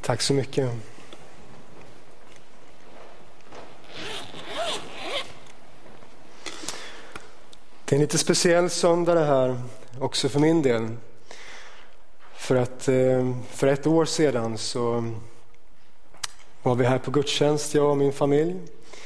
Tack så mycket. Det är en lite speciell söndag det här också för min del. För att för ett år sedan så var vi här på gudstjänst, jag och min familj.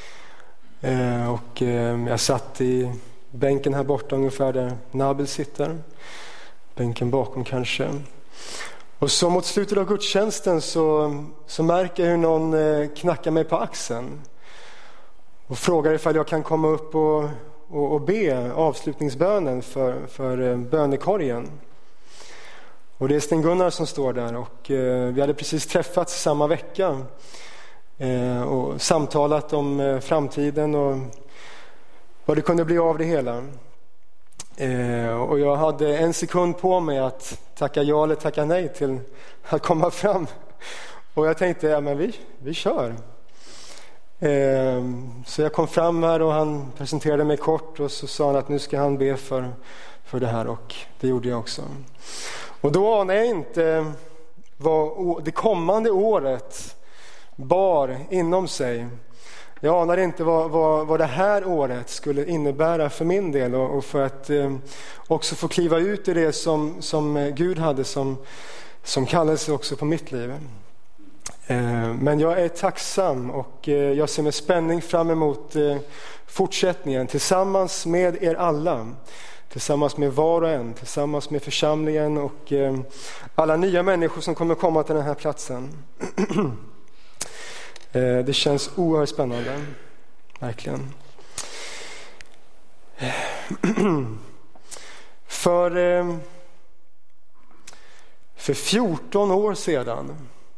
Och jag satt i bänken här borta ungefär där Nabil sitter. Bänken bakom kanske. Och så mot slutet av gudstjänsten så märker jag hur någon knackar mig på axeln. Och frågar ifall jag kan komma upp och be avslutningsbönen för bönekorgen. Och det är Sten-Gunnar som står där, och vi hade precis träffats samma vecka och samtalat om framtiden och vad det kunde bli av det hela. Och jag hade en sekund på mig att tacka ja eller tacka nej till att komma fram. Och jag tänkte, ja men vi kör. Så jag kom fram här och han presenterade mig kort och så sa han att nu ska han be för det här, och det gjorde jag också. Och då anade jag inte vad det kommande året bar inom sig. Jag anade inte vad det här året skulle innebära för min del och för att också få kliva ut i det som Gud hade som kallelse också på mitt liv. Men jag är tacksam och jag ser med spänning fram emot fortsättningen tillsammans med er alla. Tillsammans med var och en, tillsammans med församlingen och alla nya människor som kommer komma till den här platsen. Det känns oerhört spännande, verkligen. För 14 år sedan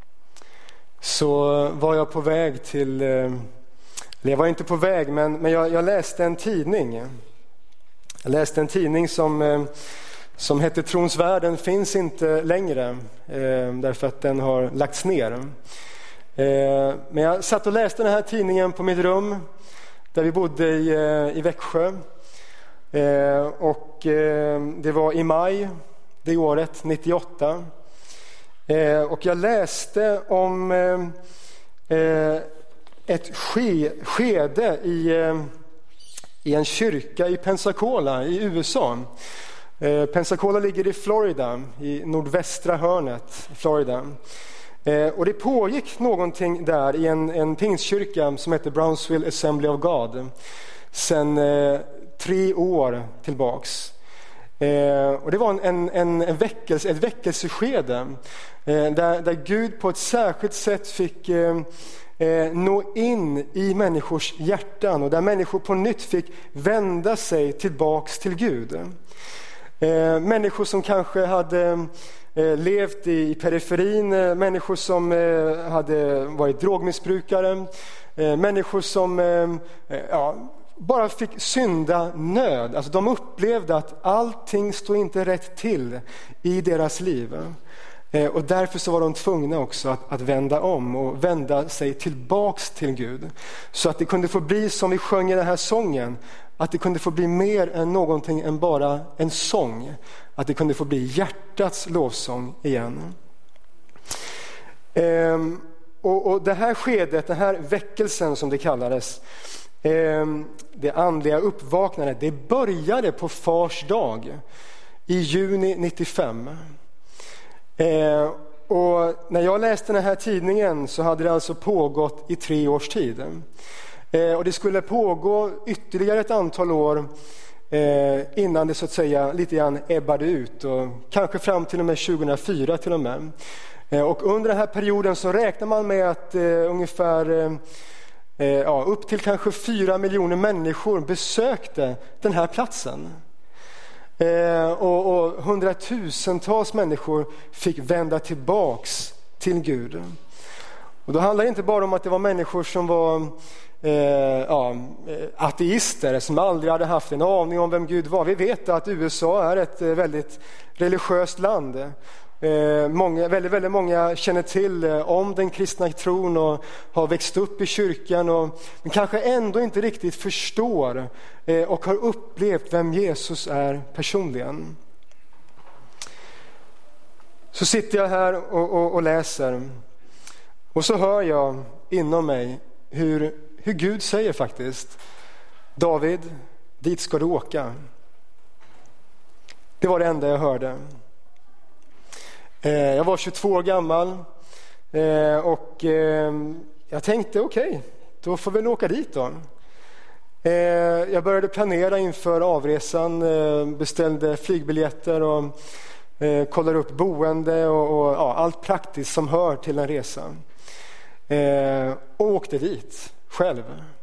så var jag på väg till, jag var inte på väg, men jag läste en tidning. Jag läste en tidning som hette Trons värld. Den finns inte längre därför att den har lagts ner. Men jag satt och läste den här tidningen på mitt rum där vi bodde i Växjö. Och det var i maj det året, 98. Och jag läste om ett skede i en kyrka i Pensacola i USA. Pensacola ligger i Florida, i nordvästra hörnet i Florida. Och det pågick någonting där i en pingstkyrka som heter Brownsville Assembly of God sedan 3 år tillbaks. Och det var ett väckelseskede där Gud på ett särskilt sätt fick nå in i människors hjärtan och där människor på nytt fick vända sig tillbaks till Gud. Människor som kanske hade levt i periferin, människor som hade varit drogmissbrukare, människor som bara fick synda nöd. Alltså de upplevde att allting stod inte rätt till i deras liv. Och därför så var de tvungna också att vända om och vända sig tillbaks till Gud. Så att det kunde få bli som vi sjöng i den här sången. Att det kunde få bli mer än någonting än bara en sång. Att det kunde få bli hjärtats lovsång igen. Och det här skedet, den här väckelsen som det kallades, det andliga uppvaknandet, det började på Fars dag i juni 95. Och när jag läste den här tidningen så hade det alltså pågått i 3 års tid. Och det skulle pågå ytterligare ett antal år innan det så att säga lite grann ebbade ut, och kanske fram till och med 2004 till och med. Och under den här perioden så räknar man med att ungefär upp till kanske 4 miljoner människor besökte den här platsen. Och hundratusentals människor fick vända tillbaks till Gud. Och då handlar det inte bara om att det var människor som var ateister som aldrig hade haft en aning om vem Gud var. Vi vet att USA är ett väldigt religiöst land. Väldigt många känner till om den kristna tron och har växt upp i kyrkan men kanske ändå inte riktigt förstår och har upplevt vem Jesus är personligen. Så sitter jag här och läser Och så hör jag inom mig hur Gud säger faktiskt: David, dit ska du åka. Det var det enda jag hörde. Jag var 22 år gammal och jag tänkte okej, då får vi åka dit då. Jag började planera inför avresan, beställde flygbiljetter och kollade upp boende och allt praktiskt som hör till en resa. Och åkte dit själv.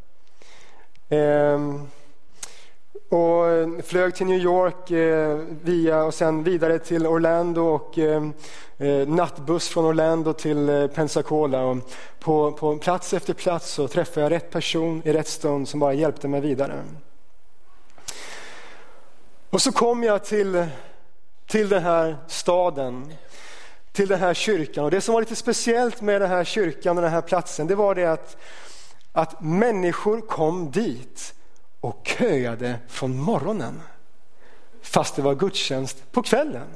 Och flög till New York och sen vidare till Orlando och nattbuss från Orlando till Pensacola. Och på plats efter plats så träffade jag rätt person i rätt stund som bara hjälpte mig vidare. Och så kom jag till den här staden, till den här kyrkan. Och det som var lite speciellt med den här kyrkan och den här platsen, det var det att människor kom dit och köade från morgonen, fast det var gudstjänst på kvällen.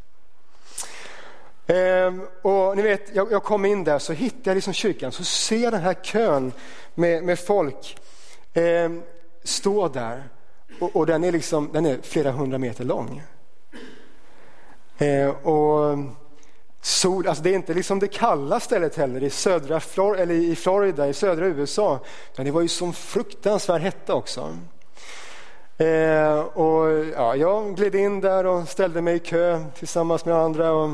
Och ni vet, jag kom in där, så hittade jag liksom kyrkan, så ser jag den här kön med folk stå där, och den är flera hundra meter lång. Och sol, alltså det är inte liksom det kalla stället heller i Florida, i södra USA, men det var ju som fruktansvärd hetta också. Och ja, jag gled in där och ställde mig i kö tillsammans med andra och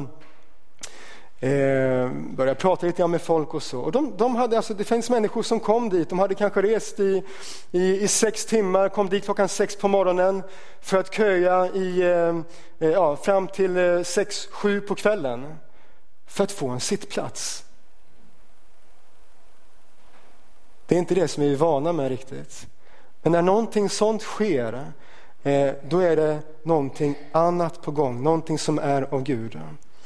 började prata lite grann med folk och så. Och de hade, alltså, det finns människor som kom dit, de hade kanske rest i 6 timmar, kom dit klockan 6 på morgonen för att köa fram till 6-7 på kvällen för att få en sittplats. Det är inte det som vi är vana med riktigt. Men när någonting sånt sker, då är det någonting annat på gång, någonting som är av Gud.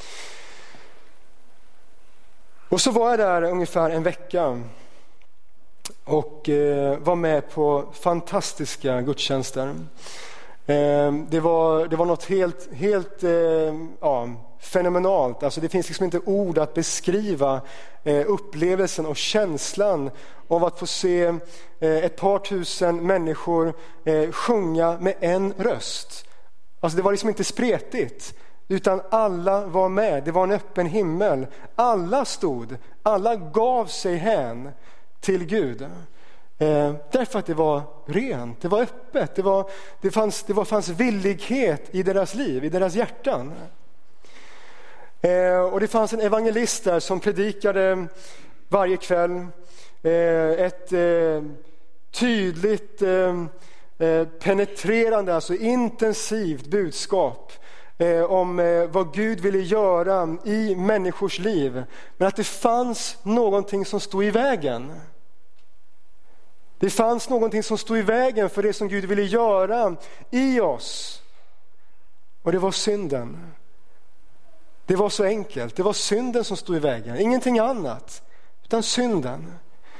Och så var jag där ungefär en vecka och var med på fantastiska gudstjänster. Det var något helt fenomenalt. Alltså det finns liksom inte ord att beskriva upplevelsen och känslan av att få se ett par tusen människor sjunga med en röst. Alltså det var liksom inte spretigt, utan alla var med. Det var en öppen himmel. Alla gav sig hän till Gud. Därför att det var rent, det var öppet, det fanns villighet i deras liv, i deras hjärtan. Och det fanns en evangelist där som predikade varje kväll ett tydligt, penetrerande, alltså intensivt budskap om vad Gud ville göra i människors liv, men att det fanns någonting som stod i vägen. Det fanns någonting som stod i vägen för det som Gud ville göra i oss. Och det var synden. Det var så enkelt. Det var synden som stod i vägen. Ingenting annat, utan synden.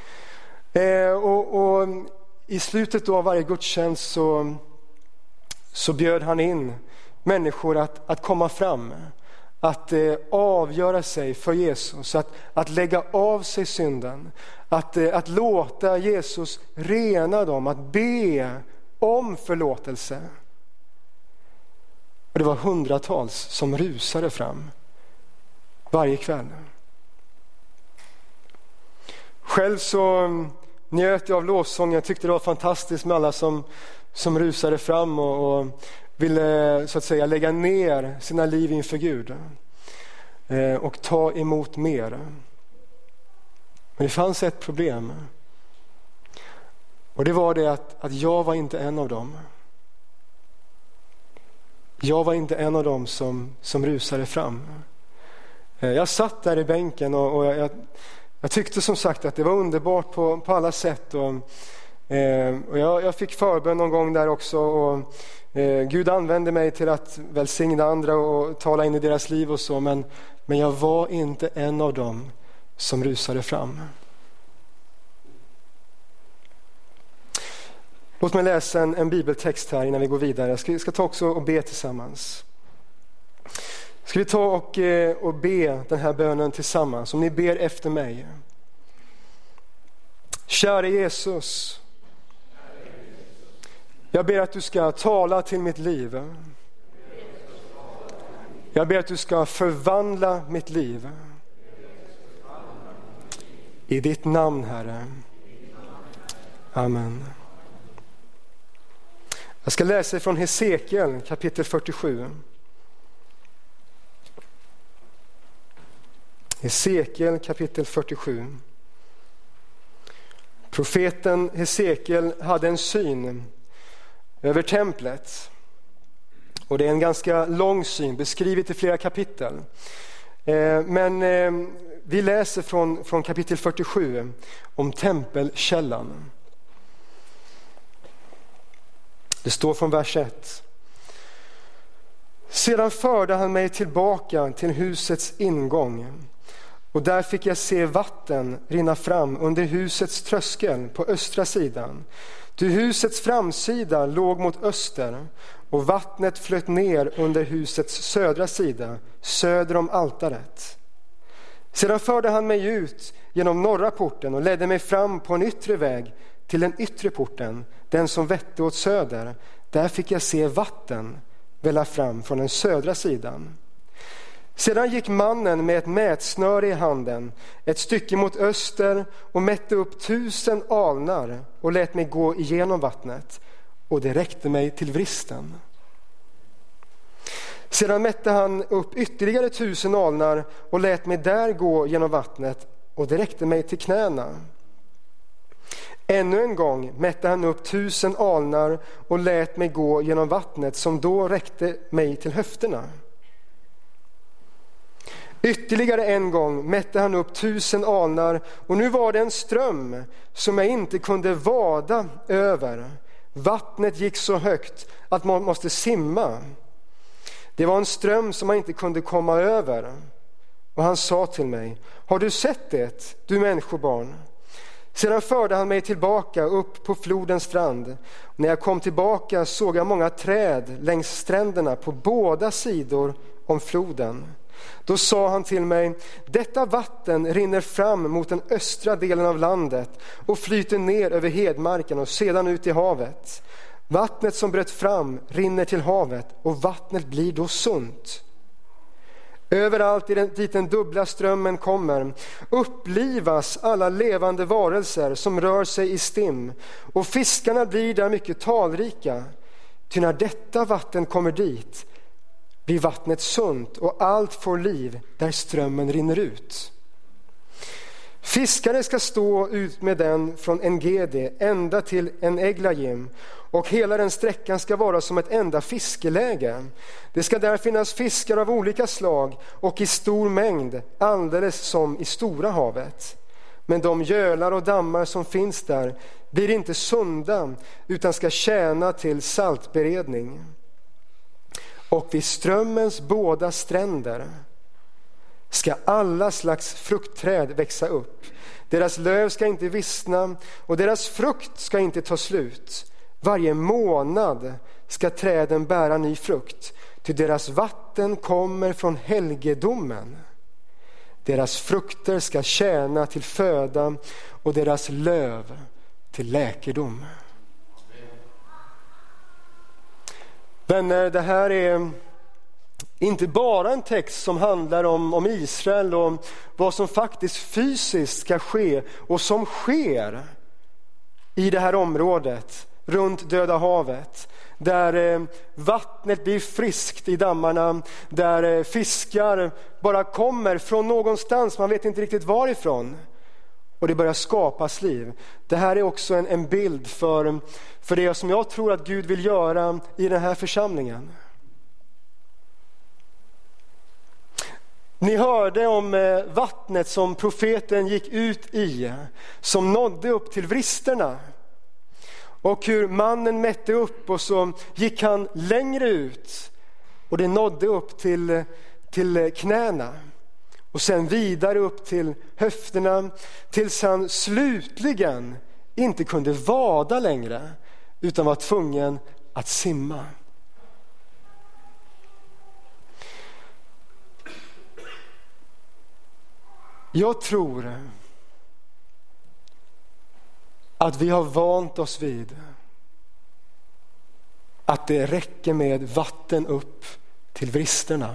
Och i slutet av varje gudstjänst så bjöd han in människor att komma fram. Att avgöra sig för Jesus. Att lägga av sig synden. Att låta Jesus rena dem. Att be om förlåtelse. Och det var hundratals som rusade fram varje kväll. Själv så njöt jag av lovsång. Jag tyckte det var fantastiskt med alla som rusade fram och ville så att säga lägga ner sina liv inför Gud och ta emot mer. Men det fanns ett problem. Och det var det att jag var inte en av dem. Jag var inte en av dem som rusade fram. Jag satt där i bänken och jag tyckte som sagt att det var underbart på alla sätt. Och jag fick förbön någon gång där också. Och Gud använde mig till att välsigna andra och tala in i deras liv och så. Men jag var inte en av dem som rusade fram. Låt mig läsa en bibeltext här innan vi går vidare. Jag ska ta också och be tillsammans. Ska vi ta och be den här bönen tillsammans, om ni ber efter mig. Kära Jesus, jag ber att du ska tala till mitt liv. Jag ber att du ska förvandla mitt liv. I ditt namn, Herre. Amen. Jag ska läsa från Hesekiel kapitel 47. Hesekiel kapitel 47. Profeten Hesekiel hade en syn över templet. Och det är en ganska lång syn, beskrivet i flera kapitel. Men vi läser från kapitel 47 om tempelkällan. Det står från vers 1. Sedan förde han mig tillbaka till husets ingång. Och där fick jag se vatten rinna fram under husets tröskel på östra sidan. Ty husets framsida låg mot öster och vattnet flöt ner under husets södra sida, söder om altaret. Sedan förde han mig ut genom norra porten och ledde mig fram på en yttre väg till den yttre porten, den som vette åt söder. Där fick jag se vatten välla fram från den södra sidan. Sedan gick mannen med ett mätsnöre i handen ett stycke mot öster och mätte upp 1000 alnar och lät mig gå igenom vattnet, och det räckte mig till vristen. Sedan mätte han upp ytterligare 1000 alnar och lät mig där gå genom vattnet, och det räckte mig till knäna. Ännu en gång mätte han upp 1000 alnar och lät mig gå genom vattnet, som då räckte mig till höfterna. Ytterligare en gång mätte han upp 1000 alnar, och nu var det en ström som jag inte kunde vada över. Vattnet gick så högt att man måste simma. Det var en ström som man inte kunde komma över. Och han sa till mig: har du sett det, du människobarn? Sedan förde han mig tillbaka upp på flodens strand. När jag kom tillbaka såg jag många träd längs stränderna på båda sidor om floden. Då sa han till mig: detta vatten rinner fram mot den östra delen av landet och flyter ner över hedmarken och sedan ut i havet. Vattnet som bröt fram rinner till havet, och vattnet blir då sunt. Överallt dit den dubbla strömmen kommer upplivas alla levande varelser som rör sig i stim, och fiskarna blir där mycket talrika. Ty när detta vatten kommer dit blir vattnet sunt, och allt får liv där strömmen rinner ut. Fiskare ska stå ut med den från Engedi ända till En-Eglajim, och hela den sträckan ska vara som ett enda fiskeläge. Det ska där finnas fiskar av olika slag och i stor mängd, alldeles som i Stora havet. Men de gölar och dammar som finns där blir inte sunda, utan ska tjäna till saltberedning. Och vid strömmens båda stränder ska alla slags fruktträd växa upp. Deras löv ska inte vissna och deras frukt ska inte ta slut. Varje månad ska träden bära ny frukt, ty deras vatten kommer från helgedomen. Deras frukter ska tjäna till föda och deras löv till läkedom. Vänner, det här är inte bara en text som handlar om Israel och vad som faktiskt fysiskt ska ske och som sker i det här området runt Döda havet, där vattnet blir friskt i dammarna, där fiskar bara kommer från någonstans, man vet inte riktigt varifrån, och det börjar skapas liv. Det här är också en bild för det som jag tror att Gud vill göra i den här församlingen. Ni hörde om vattnet som profeten gick ut i, som nådde upp till vristerna. Och hur mannen mätte upp och så gick han längre ut. Och det nådde upp till knäna. Och sen vidare upp till höfterna. Tills han slutligen inte kunde vada längre. Utan var tvungen att simma. Jag tror att vi har vant oss vid att det räcker med vatten upp till vristerna.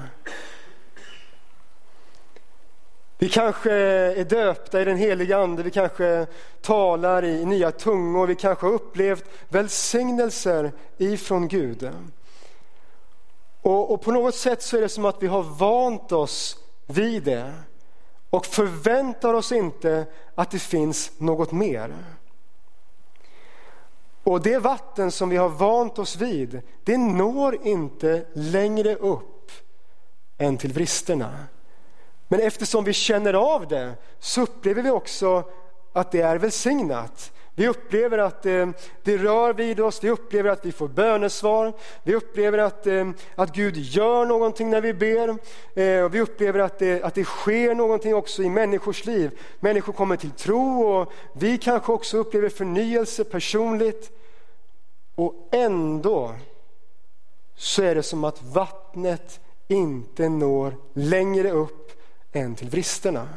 Vi kanske är döpta i den heliga ande, vi kanske talar i nya tungor, vi kanske har upplevt välsignelser ifrån Gud. Och på något sätt så är det som att vi har vant oss vid det och förväntar oss inte att det finns något mer. Och det vatten som vi har vant oss vid, det når inte längre upp än till vristerna. Men eftersom vi känner av det så upplever vi också att det är välsignat. Vi upplever att det rör vid oss, vi upplever att vi får bönesvar, vi upplever att Gud gör någonting när vi ber. Vi upplever att det sker någonting också i människors liv. Människor kommer till tro och vi kanske också upplever förnyelse personligt. Och ändå så är det som att vattnet inte når längre upp än till vristerna.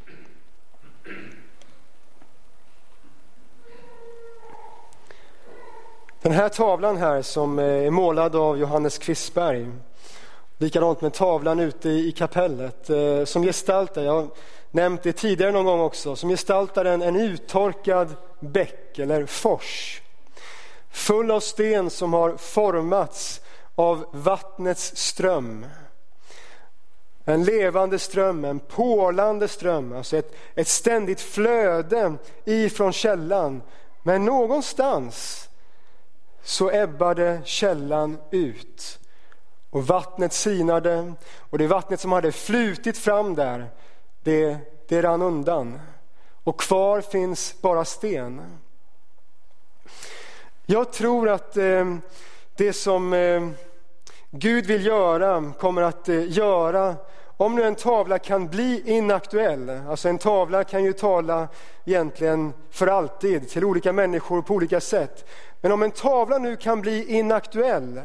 Den här tavlan här som är målad av Johannes Kvistberg, likadant med tavlan ute i kapellet, som gestaltar, jag har nämnt det tidigare någon gång också, som gestaltar en uttorkad bäck eller fors, full av sten som har formats av vattnets ström. En levande ström, en pålande ström, alltså ett ständigt flöde ifrån källan. Men någonstans så ebbade källan ut och vattnet sinade, och det vattnet som hade flutit fram där, det rann undan. Och kvar finns bara sten. Jag tror att det som Gud vill göra kommer att göra. Om nu en tavla kan bli inaktuell, alltså en tavla kan ju tala egentligen för alltid till olika människor på olika sätt. Men om en tavla nu kan bli inaktuell,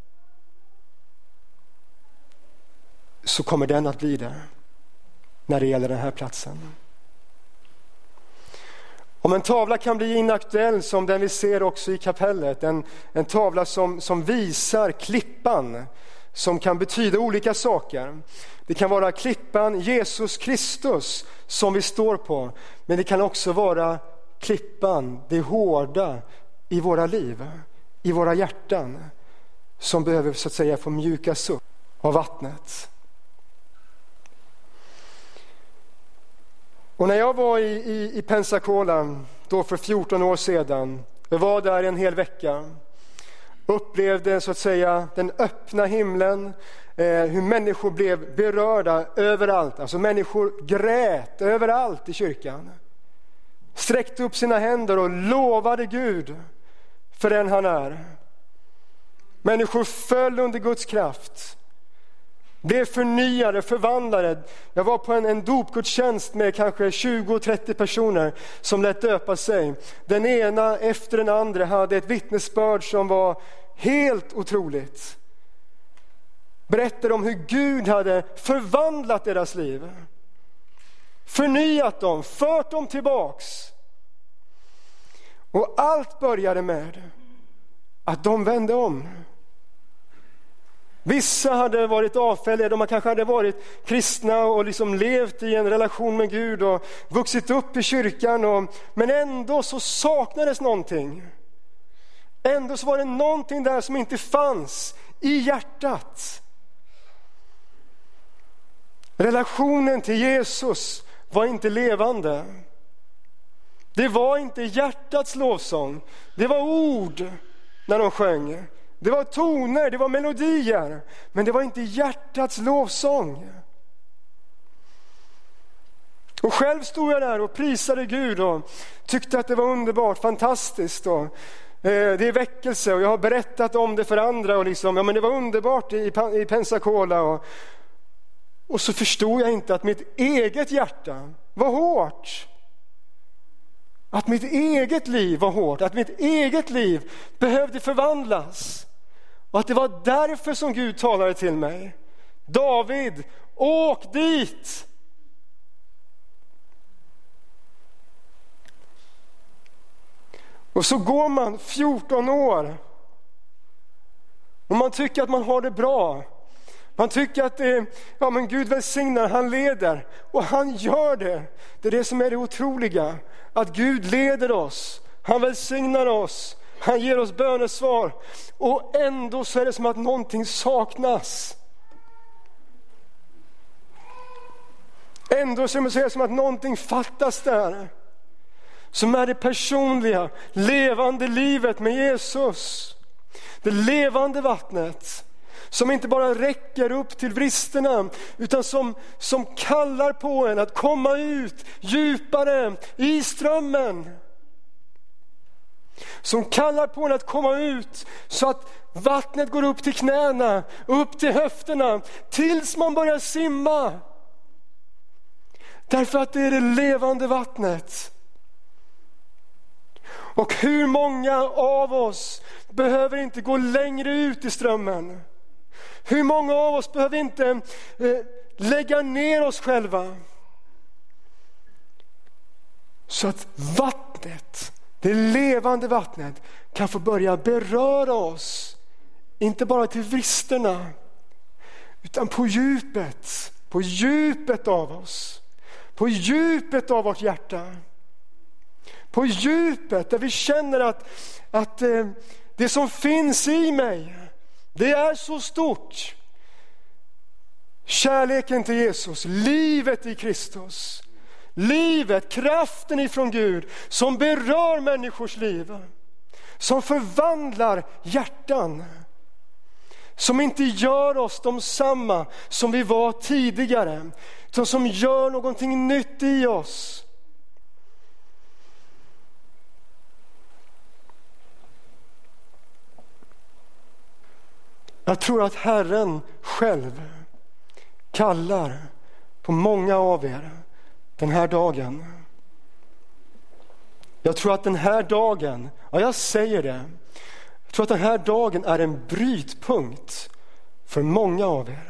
så kommer den att bli det när det gäller den här platsen. Om en tavla kan bli inaktuell som den vi ser också i kapellet, en tavla som visar klippan, som kan betyda olika saker. Det kan vara klippan Jesus Kristus som vi står på, men det kan också vara klippan, det hårda i våra liv, i våra hjärtan, som behöver så att säga få mjukas upp av vattnet. Och när jag var i Pensacola då för 14 år sedan, jag var där en hel vecka, upplevde så att säga den öppna himlen, hur människor blev berörda överallt. Alltså människor grät överallt i kyrkan. Sträckte upp sina händer och lovade Gud för den han är. Människor föll under Guds kraft. Blev förnyade, förvandlade. Jag var på en dopgudstjänst med kanske 20-30 personer som lät döpa sig. Den ena efter den andra hade ett vittnesbörd som var helt otroligt. Berättade om hur Gud hade förvandlat deras liv. Förnyat dem, fört dem tillbaks. Och allt började med att de vände om. Vissa hade varit avfälliga, de kanske hade varit kristna och liksom levt i en relation med Gud och vuxit upp i kyrkan. Men ändå så saknades någonting. Ändå så var det någonting där som inte fanns i hjärtat. Relationen till Jesus var inte levande. Det var inte hjärtats lovsång. Det var ord när de sjöng. Det var toner, det var melodier. Men det var inte hjärtats lovsång. Och själv stod jag där och prisade Gud och tyckte att det var underbart, fantastiskt. Det är väckelse och jag har berättat om det för andra. Och liksom, ja, men det var underbart i Pensacola. Och så förstod jag inte att mitt eget hjärta var hårt. Att mitt eget liv var hårt. Att mitt eget liv behövde förvandlas. Och att det var därför som Gud talade till mig. David, åk dit. Och så går man 14 år. Och man tycker att man har det bra. Man tycker att men Gud välsignar, han leder. Och han gör det. Det är det som är det otroliga. Att Gud leder oss. Han välsignar oss. Han ger oss bönesvar. Och ändå så är det som att någonting saknas. Ändå så är det som att någonting fattas där. Som är det personliga, levande livet med Jesus. Det levande vattnet. Som inte bara räcker upp till bristerna, utan som kallar på en att komma ut djupare i strömmen. Som kallar på en att komma ut så att vattnet går upp till knäna, upp till höfterna, tills man börjar simma. Därför att det är det levande vattnet. Och hur många av oss behöver inte gå längre ut i strömmen? Hur många av oss behöver inte lägga ner oss själva? Så att vattnet, det levande vattnet, kan få börja beröra oss. Inte bara till vristerna, utan på djupet av oss. På djupet av vårt hjärta. På djupet där vi känner att det som finns i mig, det är så stort. Kärleken till Jesus, livet i Kristus. Livet, kraften ifrån Gud som berör människors liv. Som förvandlar hjärtan. Som inte gör oss de samma som vi var tidigare. Utan som gör någonting nytt i oss. Jag tror att Herren själv kallar på många av er den här dagen. Jag tror att den här dagen, ja jag säger det, jag tror att den här dagen är en brytpunkt för många av er.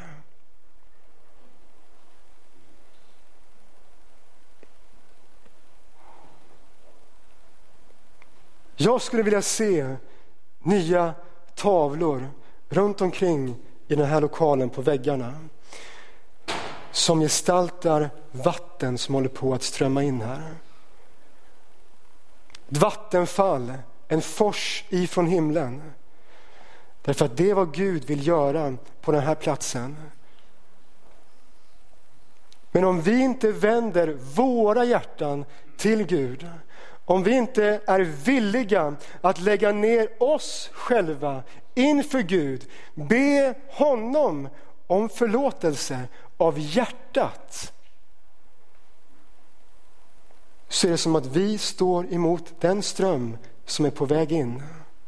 Jag skulle vilja se nya tavlor runt omkring i den här lokalen på väggarna som gestaltar vatten som håller på att strömma in här. Ett vattenfall, en fors ifrån himlen. Därför att det är vad Gud vill göra på den här platsen. Men om vi inte vänder våra hjärtan till Gud, om vi inte är villiga att lägga ner oss själva inför Gud, be honom om förlåtelse av hjärtat, så är det som att vi står emot den ström som är på väg in.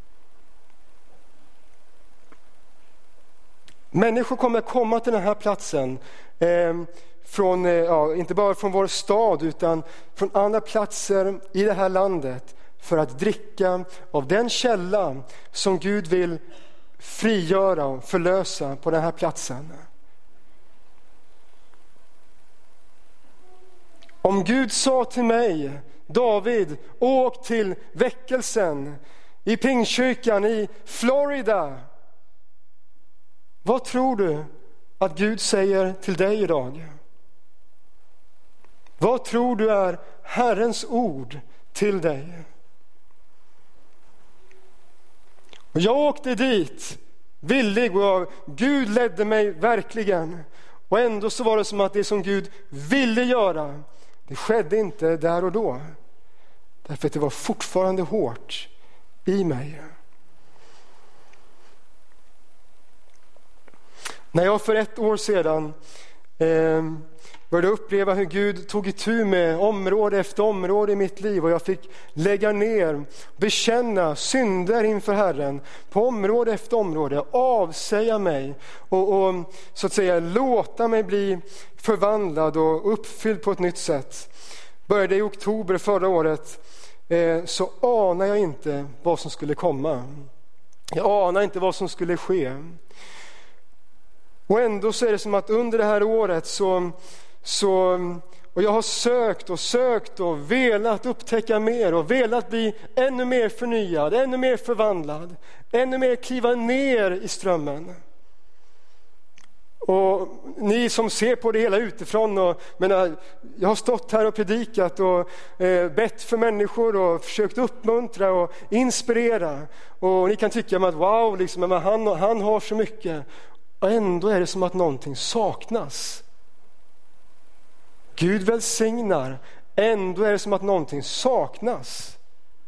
Människor kommer komma till den här platsen från, inte bara från vår stad utan från andra platser i det här landet för att dricka av den källa som Gud vill frigöra och förlösa på den här platsen. Om Gud sa till mig, David, åk till väckelsen i Pingstkyrkan i Florida. Vad tror du att Gud säger till dig idag? Vad tror du är Herrens ord till dig? Och jag åkte dit villig och Gud ledde mig verkligen. Och ändå så var det som att det som Gud ville göra, det skedde inte där och då. Därför att det var fortfarande hårt i mig. När jag för 1 år sedan började uppleva hur Gud tog itu med område efter område i mitt liv och jag fick lägga ner, bekänna synder inför Herren på område efter område, avsäga mig och så att säga låta mig bli förvandlad och uppfylld på ett nytt sätt. Började i oktober förra året, så anar jag inte vad som skulle komma. Jag anar inte vad som skulle ske. Och ändå så är det som att under det här året så Och jag har sökt och velat upptäcka mer och velat bli ännu mer förnyad, ännu mer förvandlad, ännu mer kliva ner i strömmen. Och ni som ser på det hela utifrån, jag har stått här och predikat och bett för människor och försökt uppmuntra och inspirera. Och ni kan tycka att wow, liksom, men han har så mycket. Och ändå är det som att någonting saknas. Gud välsignar, ändå är det som att någonting saknas.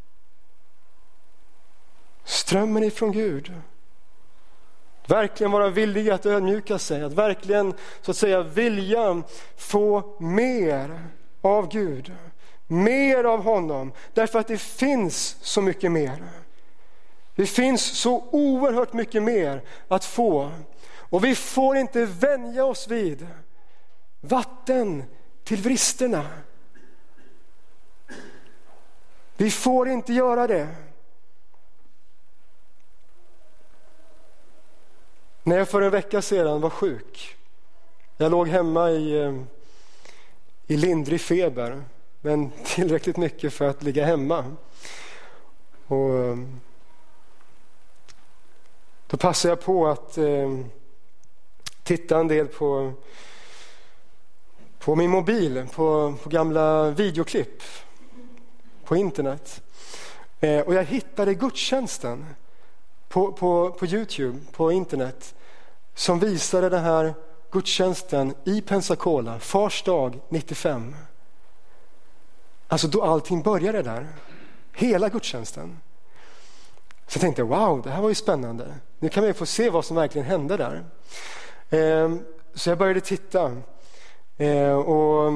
Strömmen ifrån Gud. Verkligen vara villig att ödmjuka sig, att verkligen så att säga vilja få mer av Gud, mer av honom, därför att det finns så mycket mer. Det finns så oerhört mycket mer att få, och vi får inte vänja oss vid vatten till vristerna. Vi får inte göra det. När jag för en vecka sedan var sjuk, jag låg hemma i lindrig feber, men tillräckligt mycket för att ligga hemma. Och då passade jag på att titta en del på min mobil, på gamla videoklipp på internet. Och jag hittade gudstjänsten på YouTube, på internet, som visade den här gudstjänsten i Pensacola, Fars dag 95. Alltså då allting började där. Hela gudstjänsten. Så jag tänkte, wow, det här var ju spännande. Nu kan vi få se vad som verkligen hände där. Så jag började titta. Och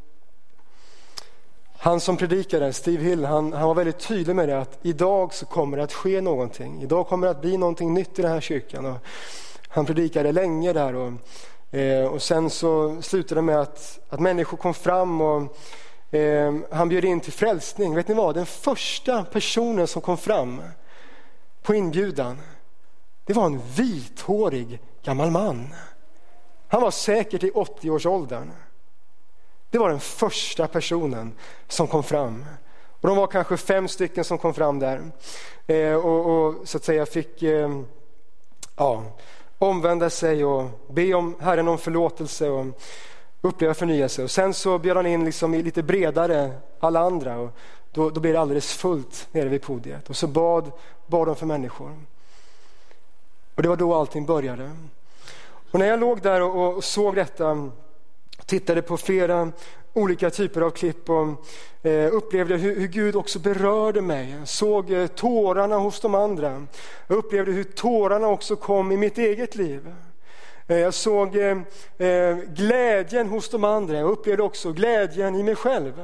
han som predikade, Steve Hill, han var väldigt tydlig med det, att idag så kommer det att ske någonting. Idag kommer det att bli någonting nytt i den här kyrkan. Och han predikade länge där, och sen så slutade det med att människor kom fram, och han bjöd in till frälsning. Vet ni vad? Den första personen som kom fram på inbjudan, det var en vithårig gammal man. Han var säkert i 80-årsåldern. Det var den första personen som kom fram. Och de var kanske 5 stycken som kom fram där. Och så att säga fick omvända sig och be om Herren om förlåtelse och uppleva förnyelse. Och sen så bjöd han in liksom lite bredare alla andra. Och då blev det alldeles fullt nere vid podiet. Och så bad de för människor. Och det var då allting började. Och när jag låg där och såg detta, tittade på flera olika typer av klipp och upplevde hur Gud också berörde mig. Jag såg tårarna hos de andra. Jag upplevde hur tårarna också kom i mitt eget liv. Jag såg glädjen hos de andra. Jag upplevde också glädjen i mig själv.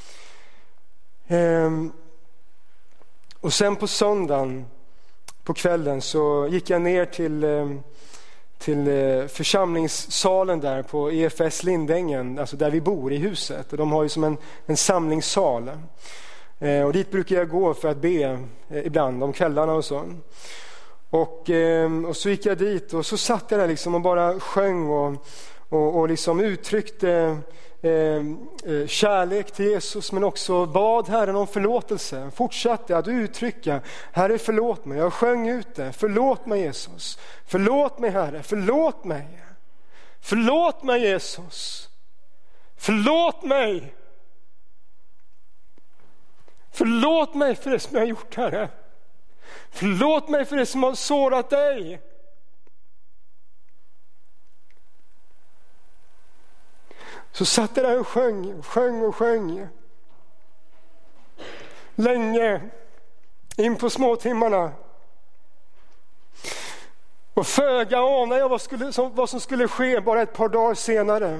Och sen på söndagen, på kvällen, så gick jag ner till församlingssalen där på EFS Lindängen, alltså där vi bor i huset. Och de har ju som en samlingssal. Och dit brukar jag gå för att be ibland om kvällarna och så. Och så gick jag dit och så satt jag där liksom och bara sjöng och liksom uttryckte kärlek till Jesus, men också bad Herren om förlåtelse. Fortsatte att uttrycka: Herre, förlåt mig. Jag sjöng ut det: förlåt mig Jesus, förlåt mig Herre, förlåt mig, förlåt mig Jesus, förlåt mig, förlåt mig för det som jag har gjort, Herre, förlåt mig för det som har sårat dig. Så satt jag där och sjöng länge, in på småtimmarna. Och föga anade jag vad som skulle ske bara ett par dagar senare.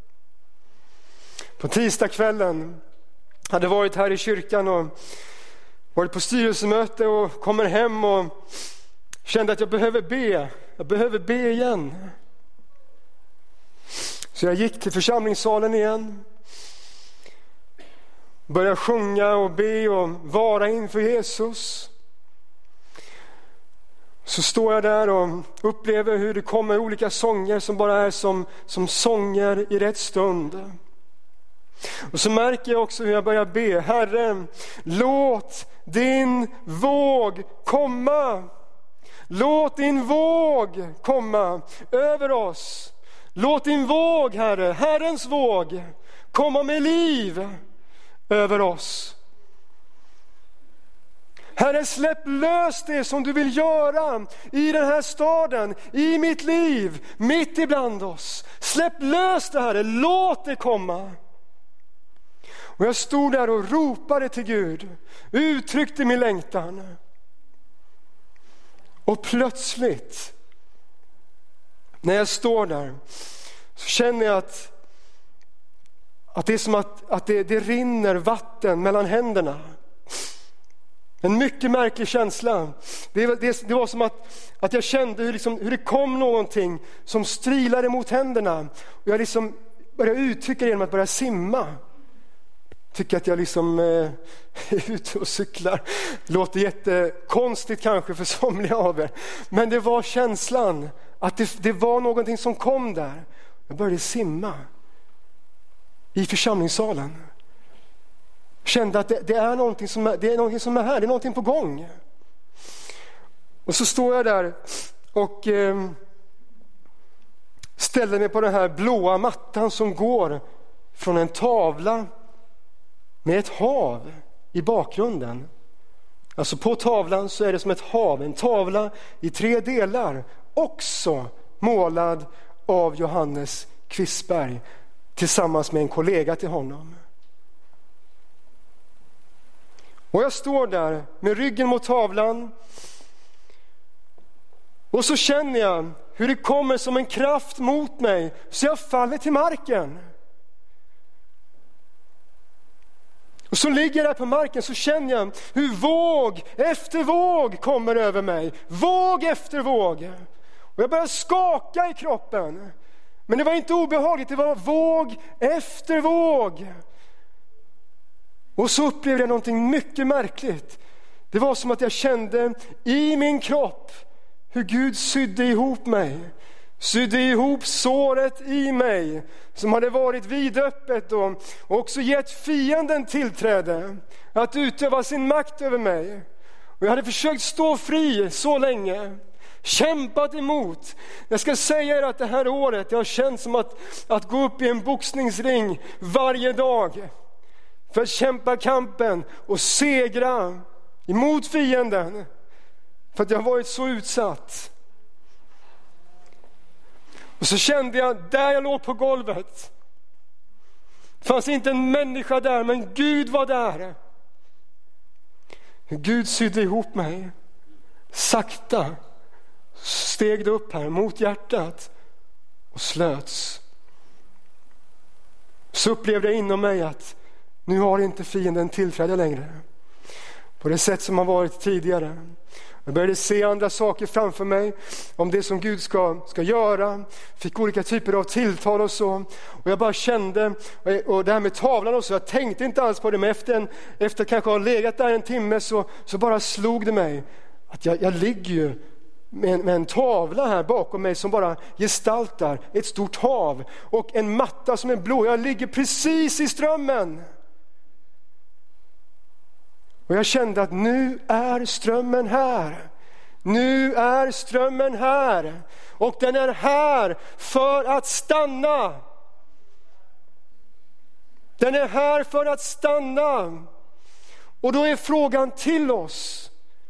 På tisdagskvällen hade varit här i kyrkan och varit på styrelsemöte och kommer hem och kände att jag behöver be igen. Så jag gick till församlingssalen igen. Började sjunga och be och vara inför Jesus. Så står jag där och upplever hur det kommer olika sånger som bara är som sånger i rätt stund. Och så märker jag också hur jag börjar be: Herre, låt din våg komma. Låt din våg komma över oss. Låt din våg, Herre, Herrens våg, komma med liv över oss. Herre, släpp lös det som du vill göra i den här staden, i mitt liv, mitt ibland oss. Släpp lös det, Herre, låt det komma. Och jag stod där och ropade till Gud, uttryckte min längtan. Och plötsligt, när jag står där, så känner jag att det är som att det rinner vatten mellan händerna. En mycket märklig känsla. Det var som att jag kände hur det kom någonting som strilade mot händerna. Och jag började uttrycka det genom att börja simma. Tycker att jag är ute och cyklar. Låter jättekonstigt kanske för somliga av er. Men det var känslan att det var någonting som kom där. Jag började simma i församlingssalen. Kände att det är någonting som är här, det är någonting på gång. Och så står jag där och ställer mig på den här blåa mattan som går från en tavla med ett hav i bakgrunden. Alltså på tavlan så är det som ett hav, en tavla i 3 delar, också målad av Johannes Kvistberg tillsammans med en kollega till honom. Och jag står där med ryggen mot tavlan och så känner jag hur det kommer som en kraft mot mig så jag faller till marken. Och så ligger jag där på marken, så känner jag hur våg efter våg kommer över mig. Våg efter våg. Och jag börjar skaka i kroppen. Men det var inte obehagligt, det var våg efter våg. Och så upplevde jag någonting mycket märkligt. Det var som att jag kände i min kropp hur Gud sydde ihop mig. Sydde ihop såret i mig som hade varit vidöppet och också gett fienden tillträde att utöva sin makt över mig. Och jag hade försökt stå fri så länge, kämpat emot. Jag ska säga er att det här året jag har känt som att gå upp i en boxningsring varje dag för att kämpa kampen och segra emot fienden, för att jag har varit så utsatt. Och så kände jag, där jag låg på golvet, fanns inte en människa där, men Gud var där. Gud sydde ihop mig. Sakta steg det upp här mot hjärtat och slöts. Så upplevde jag inom mig att nu har inte fienden tillträde längre på det sätt som har varit tidigare. Jag började se andra saker framför mig om det som Gud ska göra. Fick olika typer av tilltal och så. Och jag bara kände, och det här med tavlan och så, jag tänkte inte alls på det, men efter kanske ha legat där en timme så bara slog det mig att jag ligger ju med en tavla här bakom mig som bara gestaltar ett stort hav och en matta som är blå. Jag ligger precis i strömmen. Och jag kände att nu är strömmen här. Nu är strömmen här. Och den är här för att stanna. Den är här för att stanna. Och då är frågan till oss: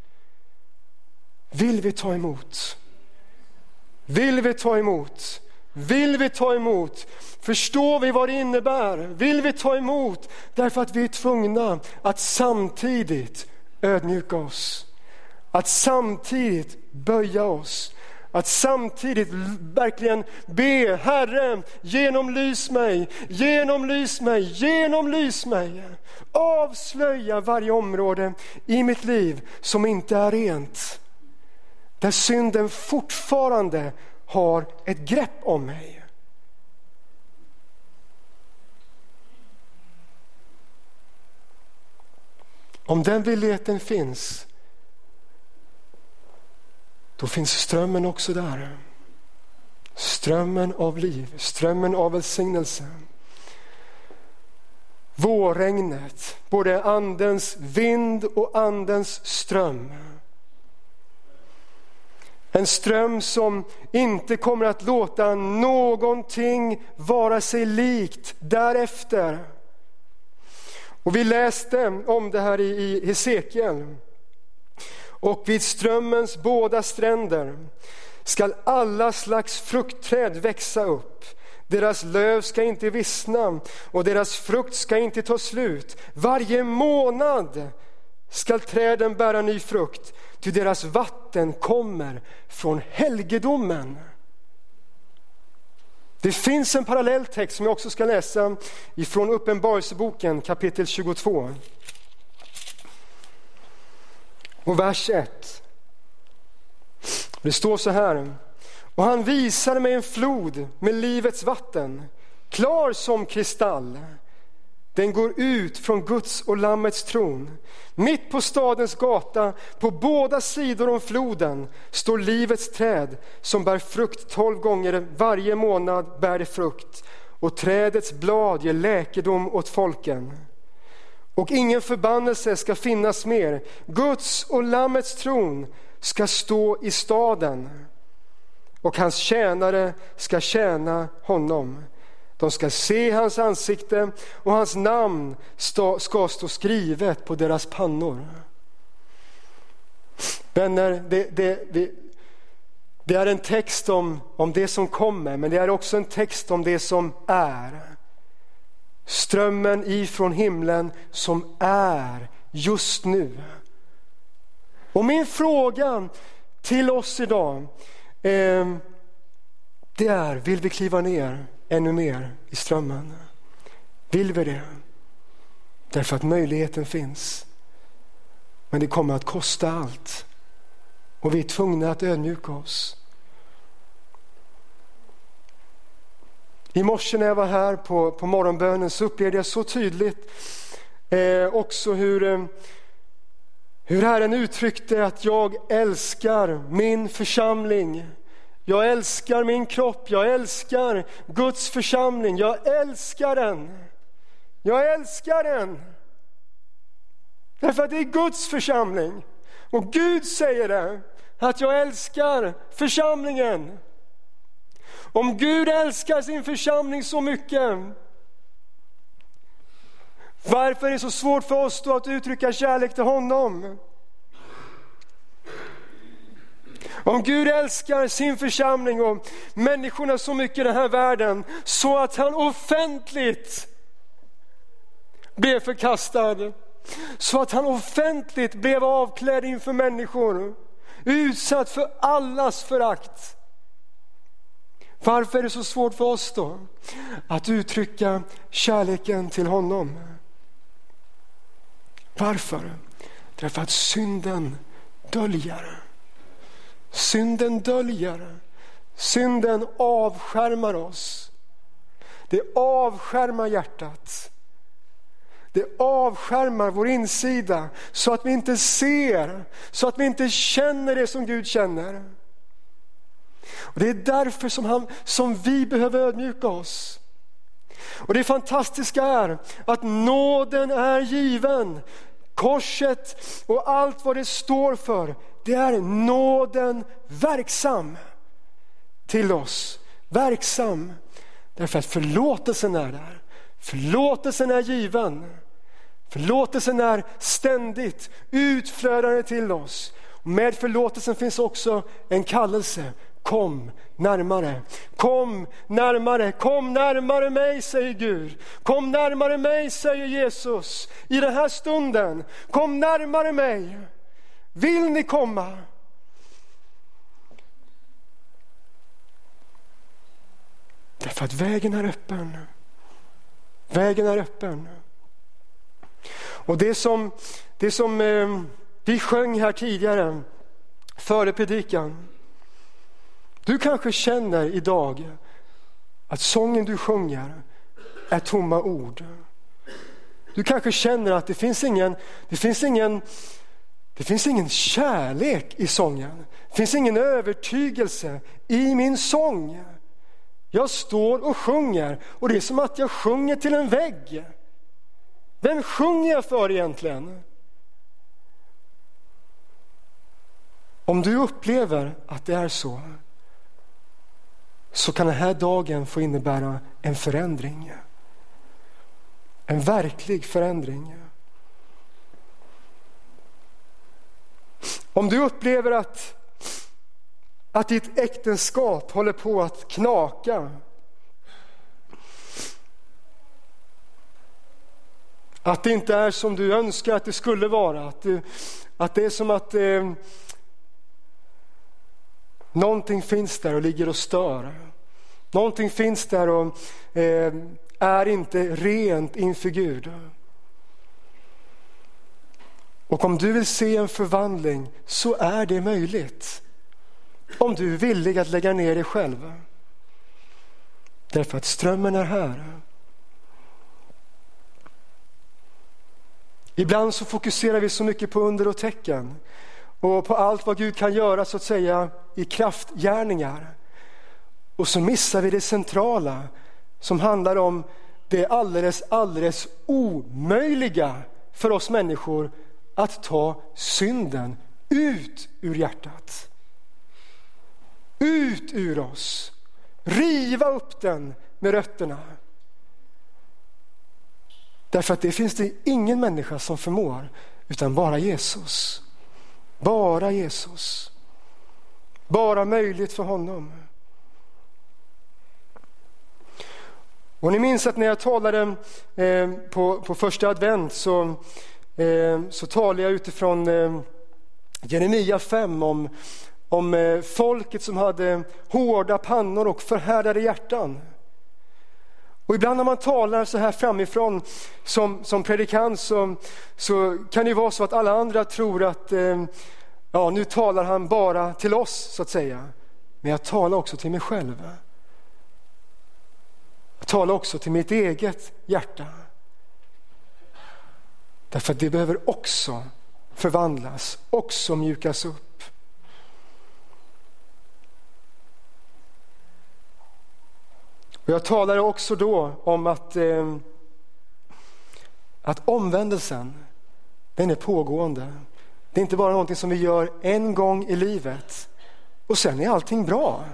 vill vi ta emot? Vill vi ta emot? Vill vi ta emot? Förstår vi vad det innebär? Vill vi ta emot? Därför att vi är tvungna att samtidigt ödmjuka oss. Att samtidigt böja oss. Att samtidigt verkligen be: Herre, genomlys mig, genomlys mig, genomlys mig. Avslöja varje område i mitt liv som inte är rent. Där synden fortfarande har ett grepp om mig. Om den villigheten finns, då finns strömmen också där. Strömmen av liv, strömmen av välsignelse. vårregnet, både andens vind och andens ström. En ström som inte kommer att låta någonting vara sig likt därefter. Och vi läste om det här i Hesekiel. Och vid strömmens båda stränder skall alla slags fruktträd växa upp. Deras löv ska inte vissna och deras frukt ska inte ta slut. Varje månad skall träden bära ny frukt, ty deras vatten kommer från helgedomen. Det finns en parallelltext som jag också ska läsa ifrån Uppenbarelseboken kapitel 22. Och vers 1. Det står så här: och han visade mig en flod med livets vatten, klar som kristall. Den går ut från Guds och Lammets tron. Mitt på stadens gata, på båda sidor om floden, står livets träd som bär frukt 12 gånger varje månad bär det frukt. Och trädets blad ger läkedom åt folken. Och ingen förbannelse ska finnas mer. Guds och Lammets tron ska stå i staden. Och hans tjänare ska tjäna honom. De ska se hans ansikte och hans namn ska stå skrivet på deras pannor. Vänner, det är en text om det som kommer, men det är också en text om det som är. Strömmen ifrån himlen som är just nu. Och min fråga till oss idag det är: vill vi kliva ner ännu mer i strömmen? Vill vi det? Därför att möjligheten finns. Men det kommer att kosta allt. Och vi är tvungna att ödmjuka oss. I morse när jag var här på morgonbönen så upplevde jag så tydligt också hur Herren uttryckte att jag älskar min församling. Jag älskar min kropp, jag älskar Guds församling, jag älskar den. Jag älskar den. Därför att det är Guds församling. Och Gud säger det, att jag älskar församlingen. Om Gud älskar sin församling så mycket, varför är det så svårt för oss då att uttrycka kärlek till honom? Om Gud älskar sin församling och människorna så mycket i den här världen, så att han offentligt blev förkastad, så att han offentligt blev avklädd inför människor, utsatt för allas förakt. Varför är det så svårt för oss då att uttrycka kärleken till honom? Varför? Därför att synden döljer. Synden döljer. Synden avskärmar oss. Det avskärmar hjärtat. Det avskärmar vår insida så att vi inte ser, så att vi inte känner det som Gud känner. Och det är därför som vi behöver ödmjuka oss. Och det fantastiska är att nåden är given. Korset och allt vad det står för, det är nåden verksam till oss. Verksam därför att förlåtelsen är där. Förlåtelsen är given. Förlåtelsen är ständigt utflödande till oss. Och med förlåtelsen finns också en kallelse. Kom närmare, kom närmare, kom närmare mig, säger Gud. Kom närmare mig, säger Jesus. I den här stunden, kom närmare mig. Vill ni komma? Därför att vägen är öppen. Vägen är öppen. Och det som vi sjöng här tidigare före predikan. Du kanske känner idag att sången du sjunger är tomma ord. Du kanske känner att det finns ingen kärlek i sången. Det finns ingen övertygelse i min sång. Jag står och sjunger och det är som att jag sjunger till en vägg. Vem sjunger jag för egentligen? Om du upplever att det är så kan den här dagen få innebära en förändring. En verklig förändring. Om du upplever att ditt äktenskap håller på att knaka, att det inte är som du önskar att det skulle vara, att det är som att någonting finns där och ligger och stör. Någonting finns där och är inte rent inför Gud. Och om du vill se en förvandling så är det möjligt. Om du är villig att lägga ner dig själv. Därför att strömmen är här. Ibland så fokuserar vi så mycket på under och tecken. Och på allt vad Gud kan göra så att säga i kraftgärningar. Och så missar vi det centrala som handlar om det alldeles omöjliga för oss människor att ta synden ut ur hjärtat. Ut ur oss. Riva upp den med rötterna. Därför att det finns det ingen människa som förmår, utan bara Jesus. Bara Jesus. Bara möjligt för honom. Och ni minns att när jag talade på första advent så talade jag utifrån Jeremia 5 om folket som hade hårda pannor och förhärdade hjärtan. Och ibland när man talar så här framifrån som predikant så kan det vara så att alla andra tror att nu talar han bara till oss så att säga. Men jag talar också till mig själv. Jag talar också till mitt eget hjärta. Därför att det behöver också förvandlas, också mjukas upp. Och jag talade också då om att omvändelsen, den är pågående. Det är inte bara någonting som vi gör en gång i livet och sen är allting bra.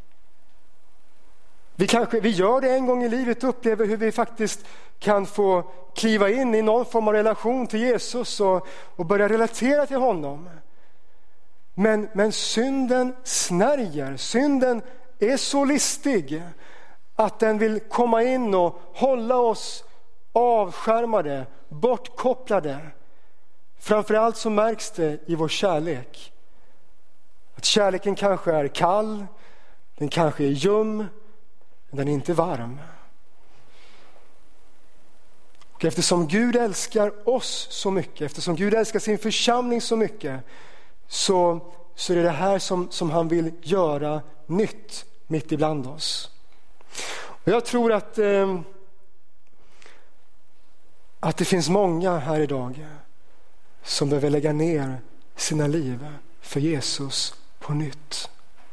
Vi gör det en gång i livet och upplever hur vi faktiskt kan få kliva in i någon form av relation till Jesus och börja relatera till honom. Men synden snärjer. Synden är så listig att den vill komma in och hålla oss avskärmade, bortkopplade. Framförallt så märks det i vår kärlek. Att kärleken kanske är kall, den kanske är ljum, men den är inte varm. Och eftersom Gud älskar oss så mycket, eftersom Gud älskar sin församling så mycket, så är det här som han vill göra nytt mitt ibland oss. Och jag tror att det finns många här idag som behöver lägga ner sina liv för Jesus på nytt.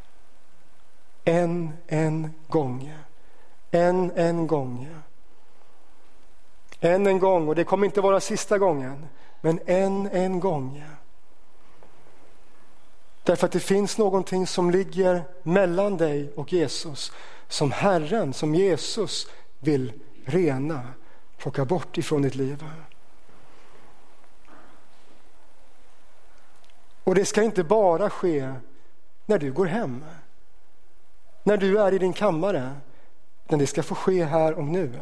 En gång. En gång, och det kommer inte vara sista gången, men en gång. Därför att det finns någonting som ligger mellan dig och Jesus, som Herren, som Jesus vill rena, plocka bort ifrån ditt liv. Och det ska inte bara ske när du går hem, när du är i din kammare, men det ska få ske här och nu.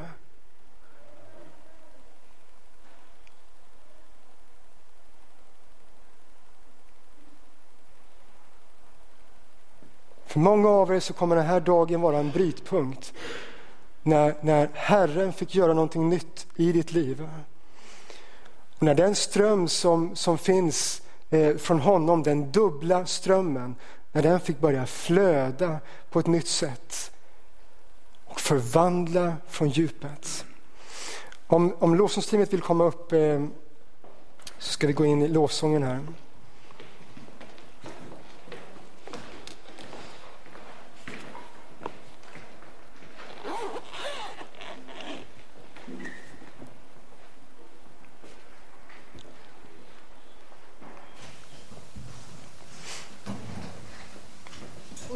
För många av er så kommer den här dagen vara en brytpunkt när Herren fick göra någonting nytt i ditt liv. Och när den ström som finns från honom, den dubbla strömmen, när den fick börja flöda på ett nytt sätt och förvandla från djupet. Om lovsångsteamet vill komma upp så ska vi gå in i lovsången här.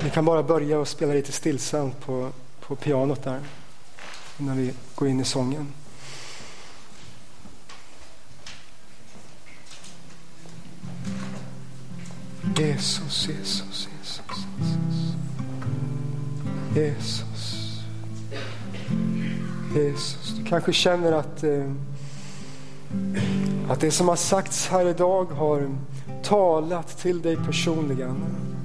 Vi kan bara börja och spela lite stillsamt på pianot där innan vi går in i sången. Jesus, Jesus, Jesus, Jesus, Jesus. Du kanske känner att det som har sagts här idag har talat till dig personligen.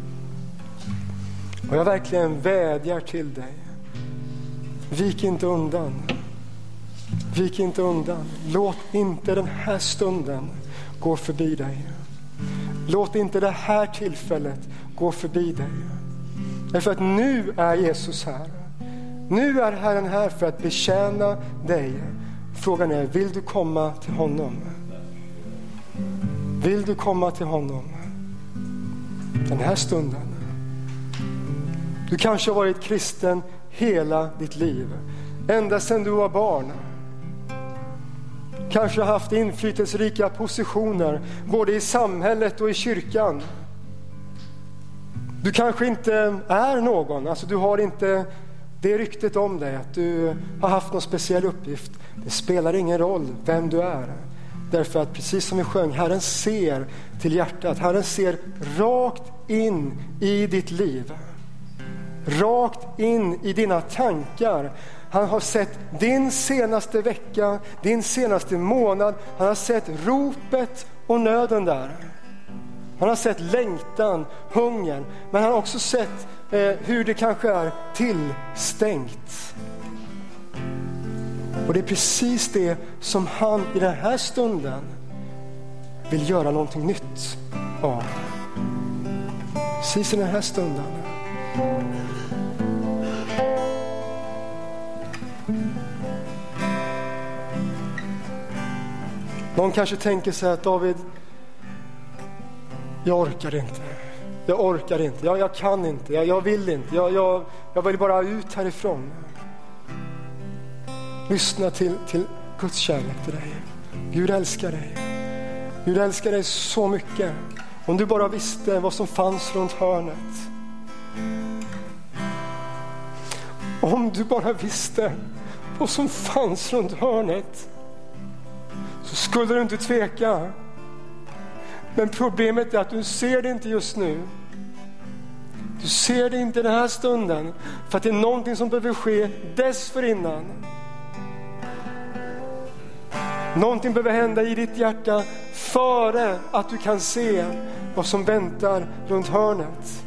Och jag verkligen vädjar till dig. Vik inte undan. Vik inte undan. Låt inte den här stunden gå förbi dig. Låt inte det här tillfället gå förbi dig. Därför att nu är Jesus här. Nu är Herren här för att betjäna dig. Frågan är, vill du komma till honom? Vill du komma till honom den här stunden? Du kanske har varit kristen hela ditt liv. Ända sedan du var barn. Kanske har haft inflytelserika positioner både i samhället och i kyrkan. Du kanske inte är någon. Alltså du har inte det ryktet om dig att du har haft någon speciell uppgift. Det spelar ingen roll vem du är. Därför att precis som vi sjöng, Herren ser till hjärtat. Herren ser rakt in i ditt liv. Rakt in i dina tankar. Han har sett din senaste vecka, din senaste månad. Han har sett ropet och nöden där. Han har sett längtan, hungern. Men han har också sett hur det kanske är tillstängt. Och det är precis det som han i den här stunden vill göra någonting nytt av. Precis i den här stunden. Någon kanske tänker sig att David, jag orkar inte. Jag kan inte. Jag vill inte. Jag vill bara ut härifrån. Lyssna till Guds kärlek till dig. Gud älskar dig. Gud älskar dig så mycket. Om du bara visste vad som fanns runt hörnet. Om du bara visste vad som fanns runt hörnet, så skulle du inte tveka. Men problemet är att du ser det inte just nu. Du ser det inte den här stunden. För att det är någonting som behöver ske dessförinnan. Någonting behöver hända i ditt hjärta före att du kan se vad som väntar runt hörnet.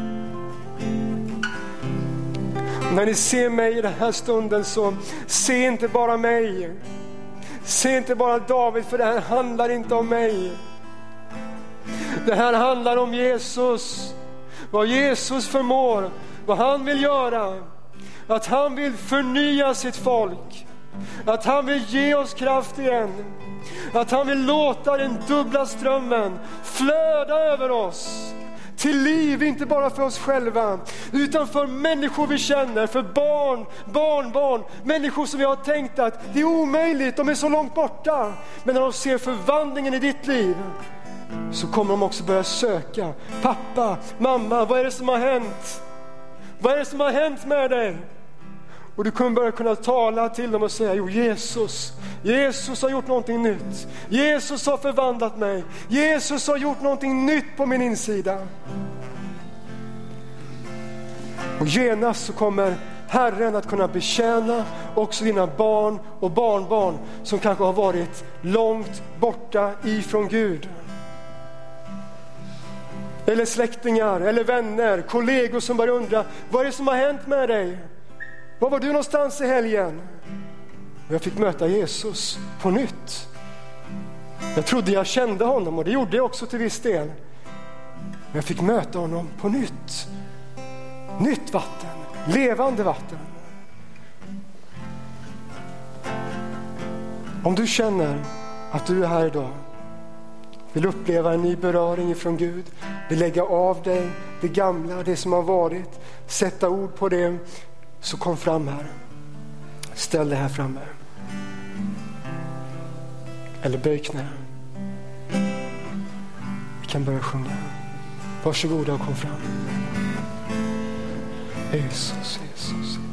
När ni ser mig i den här stunden, så se inte bara mig. Se inte bara David, för det här handlar inte om mig. Det här handlar om Jesus. Vad Jesus förmår, vad han vill göra. Att han vill förnya sitt folk. Att han vill ge oss kraft igen. Att han vill låta den dubbla strömmen flöda över oss. Till liv, inte bara för oss själva, utan för människor vi känner, för barn. Människor som vi har tänkt att det är omöjligt, de är så långt borta. Men när de ser förvandlingen i ditt liv, så kommer de också börja söka. Pappa, mamma, vad är det som har hänt? Vad är det som har hänt med dig? Och du kommer börja kunna tala till dem och säga, jo, Jesus har gjort någonting nytt. Jesus har förvandlat mig. Jesus har gjort någonting nytt på min insida. Och genast så kommer Herren att kunna betjäna också dina barn och barnbarn som kanske har varit långt borta ifrån Gud. Eller släktingar, eller vänner, kollegor som bara undrar, vad är det som har hänt med dig? Var var du någonstans i helgen? Och jag fick möta Jesus på nytt. Jag trodde jag kände honom, och det gjorde jag också till viss del. Men jag fick möta honom på nytt. Nytt vatten, levande vatten. Om du känner att du är här idag, vill uppleva en ny beröring ifrån Gud, vill lägga av dig det gamla, det som har varit, sätta ord på det, så kom fram här. Ställ dig här framme. Eller böj knä. Vi kan börja sjunga. Varsågoda och kom fram. Jesus, Jesus.